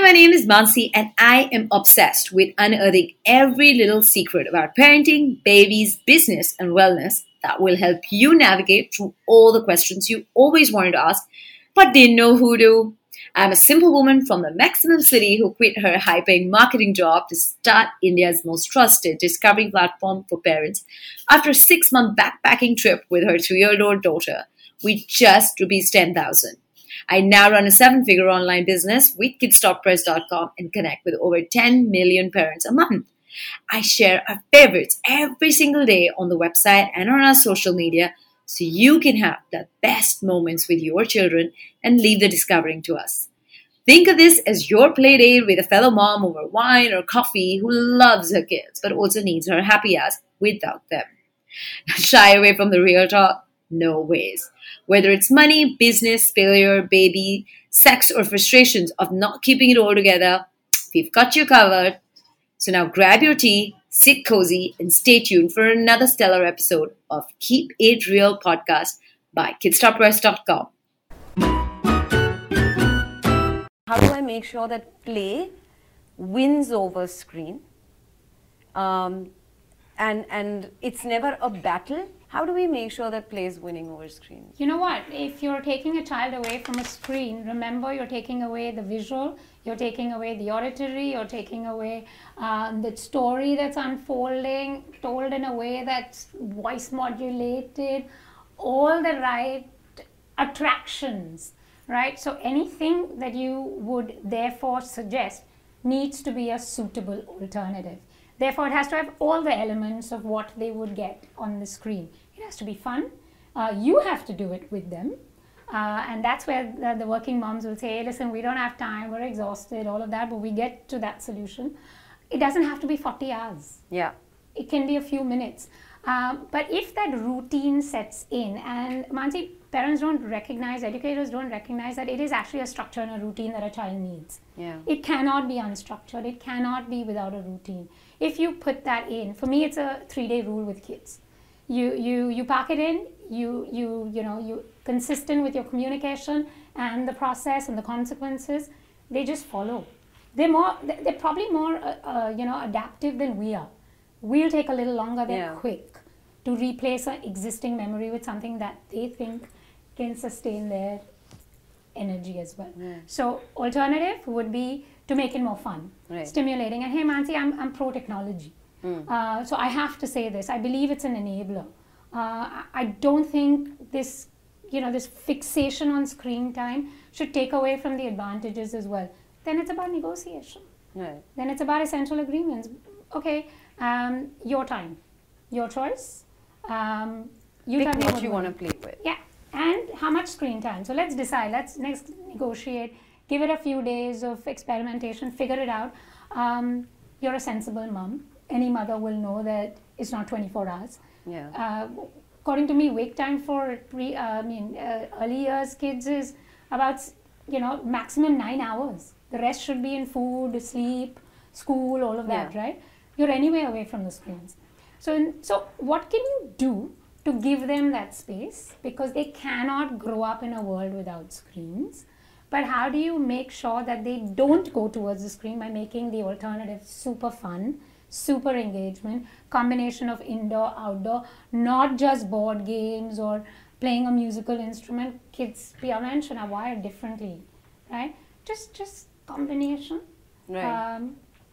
my name is Mansi, and I am obsessed with unearthing every little secret about parenting, babies, business, and wellness that will help you navigate through all the questions you always wanted to ask but didn't know who to. I'm a simple woman from the maximum city who quit her high paying marketing job to start India's most trusted discovery platform for parents after a 6-month backpacking trip with her 2-year-old daughter with just rupees 10,000. I now run a 7-figure online business with kidstalkpress.com and connect with over 10 million parents a month. I share our favorites every single day on the website and on our social media so you can have the best moments with your children and leave the discovering to us. Think of this as your play date with a fellow mom over wine or coffee who loves her kids but also needs her happy ass without them. Shy away from the real talk? No ways. Whether it's money, business, failure, baby, sex, or frustrations of not keeping it all together, we've got you covered. So now grab your tea, sit cozy, and stay tuned for another stellar episode of Keep It Real podcast by kidstalkpress.com. How do I make sure that play wins over screen? And it's never a battle. How do we make sure that play is winning over screen? You know what? If you're taking a child away from a screen, remember you're taking away the visual, you're taking away the auditory, you're taking away the story that's unfolding, told in a way that's voice modulated, all the right attractions, right? So anything that you would therefore suggest needs to be a suitable alternative. Therefore, it has to have all the elements of what they would get on the screen. It has to be fun. You have to do it with them. And that's where the working moms will say, hey, listen, we don't have time, we're exhausted, all of that, but we get to that solution. It doesn't have to be 40 hours. Yeah. It can be a few minutes. But if that routine sets in, and Mansi, parents don't recognize, educators don't recognize that it is actually a structure and a routine that a child needs. Yeah. It cannot be unstructured. It cannot be without a routine. If you put that in, for me, it's a 3-day rule with kids. You pack it in. You consistent with your communication and the process and the consequences. They just follow. They're probably more adaptive than we are. We'll take a little longer. They're quick to replace an existing memory with something that they think can sustain their energy as well. Yeah. So alternative would be to make it more fun, stimulating. And hey, Mansi, I'm pro technology. So I have to say this. I believe it's an enabler. I don't think this fixation on screen time should take away from the advantages as well. Then it's about negotiation. Right. Then it's about essential agreements. Okay, your time, your choice. You Pick tell me what you want to play with. Yeah, and how much screen time. So let's decide. Let's next negotiate. Give it a few days of experimentation. Figure it out. You're a sensible mom. Any mother will know that it's not 24 hours. Yeah. According to me, wake time for early years kids is about maximum 9 hours. The rest should be in food, sleep, school, all of that, right? You're anyway away from the screens. So what can you do to give them that space? Because they cannot grow up in a world without screens. But how do you make sure that they don't go towards the screen by making the alternative super fun, super engagement, combination of indoor, outdoor, not just board games or playing a musical instrument. Kids, Priya mentioned, are wired differently, right? Just combination. Right.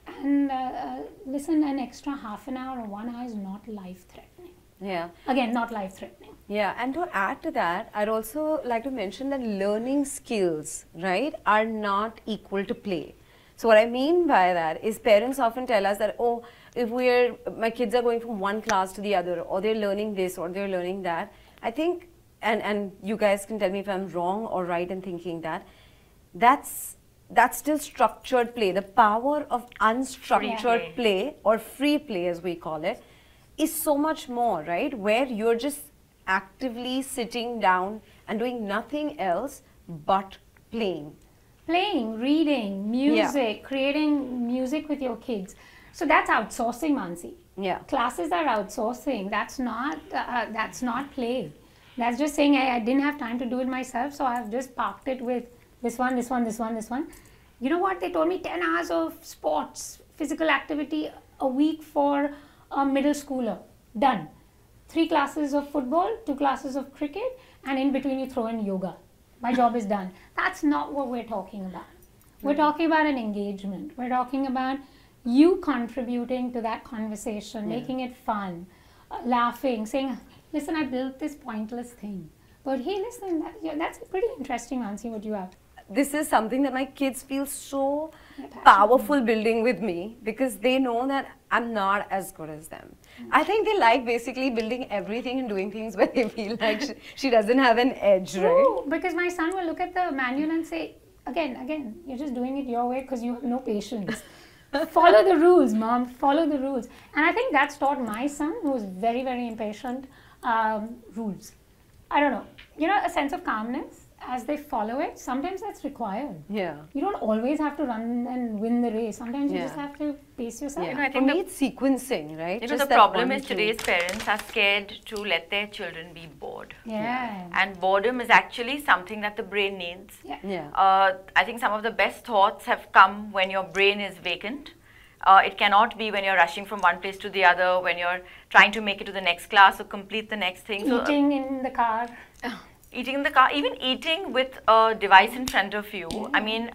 Listen, an extra half an hour or 1 hour is not life-threatening. Yeah. Again, not life-threatening. Yeah, and to add to that, I'd also like to mention that learning skills, right, are not equal to play. So what I mean by that is parents often tell us that, oh, if my kids are going from one class to the other, or they're learning this or they're learning that, I think, and you guys can tell me if I'm wrong or right in thinking that's still structured play. The power of unstructured play or free play as we call it is so much more, right? Where you're just actively sitting down and doing nothing else but playing. Playing, reading, music, creating music with your kids. So that's outsourcing, Mansi. Yeah. Classes are outsourcing. That's not play. That's just saying, I didn't have time to do it myself, so I've just parked it with this one, this one, this one, this one. You know what? They told me 10 hours of sports, physical activity a week for a middle schooler. Done. 3 classes of football, 2 classes of cricket, and in between you throw in yoga. My job is done. That's not what we're talking about. We're talking about an engagement. We're talking about you contributing to that conversation, making it fun, laughing, saying, listen, I built this pointless thing. But hey, listen, that's a pretty interesting answer what you have. This is something that my kids feel so powerful building with me, because they know that I'm not as good as them. I think they like basically building everything and doing things where they feel like she doesn't have an edge, right? True, because my son will look at the manual and say, again, you're just doing it your way because you have no patience. Follow the rules, mom, follow the rules. And I think that's taught my son, who is very, very impatient, rules. I don't know, a sense of calmness as they follow it. Sometimes that's required. Yeah. You don't always have to run and win the race. Sometimes you just have to pace yourself. I think for me, it's sequencing, right? The problem is today's parents are scared to let their children be bored. Yeah. And boredom is actually something that the brain needs. Yeah. I think some of the best thoughts have come when your brain is vacant. It cannot be when you're rushing from one place to the other, when you're trying to make it to the next class or complete the next thing. Eating in the car. Eating in the car, even eating with a device in front of you. I mean,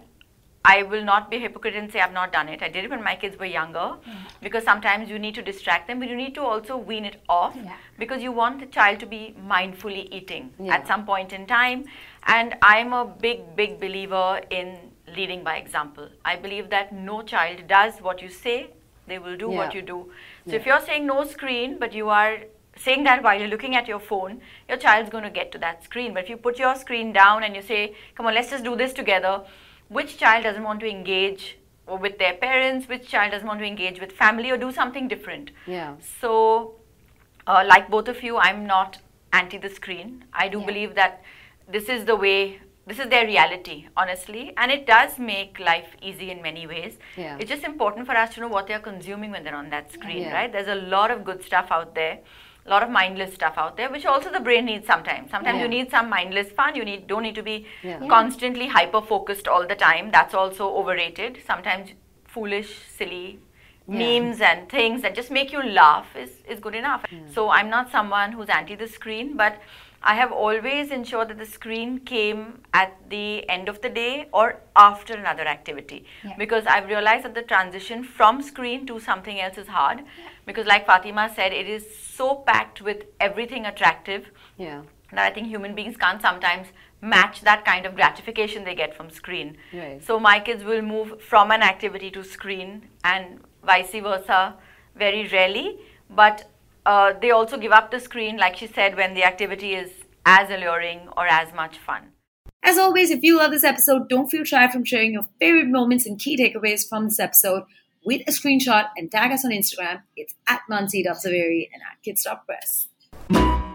I will not be a hypocrite and say I've not done it. I did it when my kids were younger, because sometimes you need to distract them, but you need to also wean it off, because you want the child to be mindfully eating at some point in time. And I'm a big believer in leading by example. I believe that no child does what you say, they will do what you do. So if you're saying no screen, but you are saying that while you're looking at your phone, your child's going to get to that screen. But if you put your screen down and you say, come on, let's just do this together, which child doesn't want to engage with their parents? Which child doesn't want to engage with family or do something different? Yeah. So, like both of you, I'm not anti the screen. I do believe that this is the way, this is their reality, honestly. And it does make life easy in many ways. Yeah. It's just important for us to know what they're consuming when they're on that screen, right? There's a lot of good stuff out there. A lot of mindless stuff out there, which also the brain needs sometimes. Sometimes you need some mindless fun. You don't need to be constantly hyper-focused all the time. That's also overrated. Sometimes foolish, silly memes and things that just make you laugh is good enough. So I'm not someone who's anti the screen, but I have always ensured that the screen came at the end of the day or after another activity, because I've realized that the transition from screen to something else is hard, because like Fatima said, it is so packed with everything attractive that I think human beings can't sometimes match that kind of gratification they get from screen. So my kids will move from an activity to screen and vice versa very rarely, but they also give up the screen, like she said, when the activity is as alluring or as much fun. As always, if you love this episode, don't feel shy from sharing your favorite moments and key takeaways from this episode with a screenshot and tag us on Instagram. It's @Mansi.Zaveri and @Kids.Press.